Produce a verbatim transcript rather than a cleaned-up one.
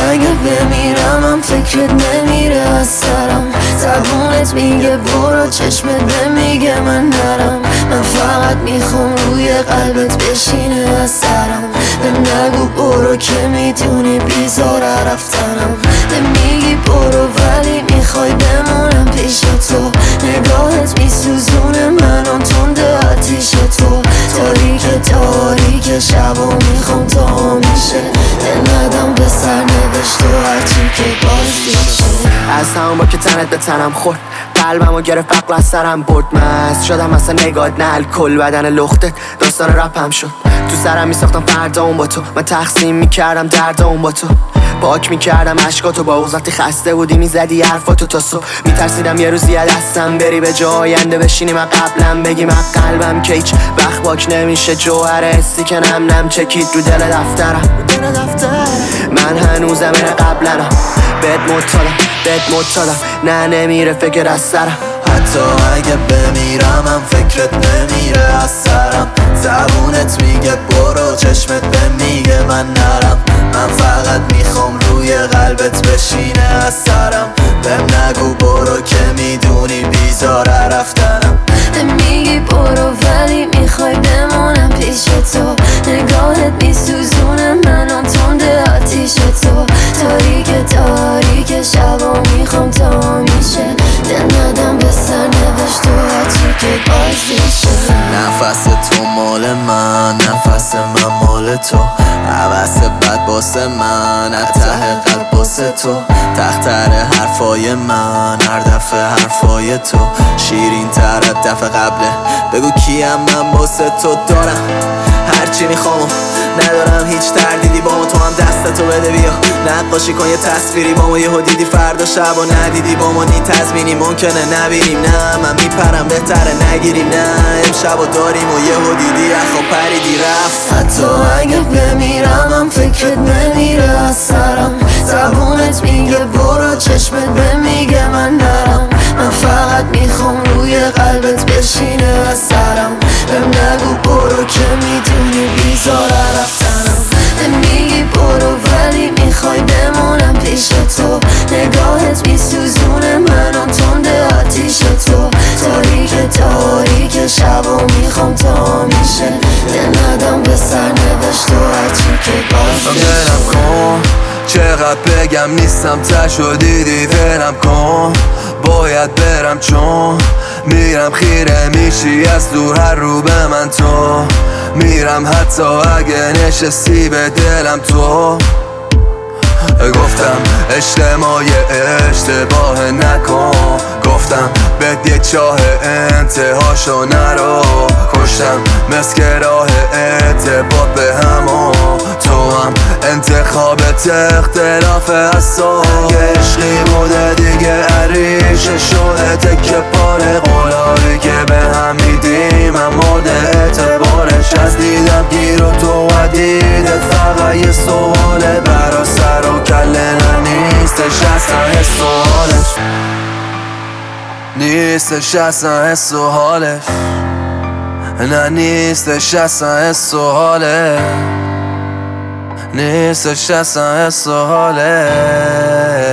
اگه بمیرم هم فکرت نمیره از سرم. زبونت میگه برو، چشمت نمیگه من نرم. من فقط میخوام روی قلبت بشینه از سرم. به نگو برو که میدونی بیزاره رفتنم. به میگی برو ولی میخوای بمونم پیش تو. نگاهت میسوزونه منو تنده آتیش تو. تاریک تاریک شب و میخوام تا میشه دل ندم به سرنوشت و هرچی که بازی شه. از همون با که تنت به تنم خورد، قلبم و گرفت عقل از سرم برد. مست شدم اصلا نگات نه الکل، بدن لختت داستان رپم شد. تو سرم میساختم فردا اون با تو، من تقسیم میکردم درد اون با تو. پاک میکردم عشقاتو با وقتی خسته بودی میزدی حرفاتو تا صبح. میترسیدم یه روزی از دستم بری به جا آینده بشینی من قبلم بگی من قلبم که هیچ وقت پاک نمیشه. جوهر حسی که نم نم چکید رو دل دفترم. من هنوزم اینه قبلنم، بهت مطالم بهت مطالم نه نمیره فکر از سرم. حتی اگه بمیرم هم فکرت نمیره از سرم. زبونت میگه برو، چشمت به میگه من نرم. من فقط میخوام روی قلبت بشینه از سرم. بهم نگو برو که میدونی بیزاره رفتنم. میگی برو ولی میخوای بمونم پیش تو. نگاهت میسوزونه منو تنده آتیش تو. تاریک تاریک شب و میخوام تا میشه دل ندم به سرنوشت و هرچی که بازی شه. نفس تو مال من، نفس من مال تو. عوض بد باسه من، ته قلب باسه تو. تختر حرفای من، هر دفعه حرفای تو شیرین تر از دفعه قبله. بگو کیم من باسه تو دارم هرچی میخوام، ندارم هیچ تردیدی با ما. تو هم دستتو بده بیا نقاشی کن یه تصویری با ما. یهو دیدی فردا شب و ندیدی با ما. نی تضمینی ممکنه نبینیم، نه من میپرم بهتره نگیریم. نه امشب و داریم و یهو دیدی اخو پریدی رفت. حتی اگه بمیرم هم فکرت نمیره از سرم. زبونت میگه برو، چشمت به میگه من نرم. من فقط میخوام روی قلبت بشینه از سرم. بهم نگو برو که میدونی بیزاره رفتنم. میگی برو ولی میخوای بمونم پیش تو. نگاهت میسوزونه منو تنده آتیش تو. تاریک تاریک شب و میخوام تا میشه دل ندم به سرنوشت و هرچی که بازی شه. کن چقدر بگم نیستم تشو دیدی ولم کن. باید برم چون میرم خیره میشی از دور هر رو به من تو. میرم حتی اگه نشستی به دلم تو. گفتم اجتماع اشتباه نکن. گفتم بهت یه چاه انتهاشو نرو. کشتم مسک راه ارتباط به همو. تو هم انتخابت اختلاف از تو. عشقی بوده دیگه عریشه شده تکه پاره. قولایی که به هم میدیم هم مورد اعتبارش. از دیدم گیر و تو و دیدت فقط یه سواله. برا سر و کله نیستش اصلا حس و حالش. نیستش اصلا حس و حالش. نه نیستش اصلا حس و حالش. نیستش اصلا حس و حالش.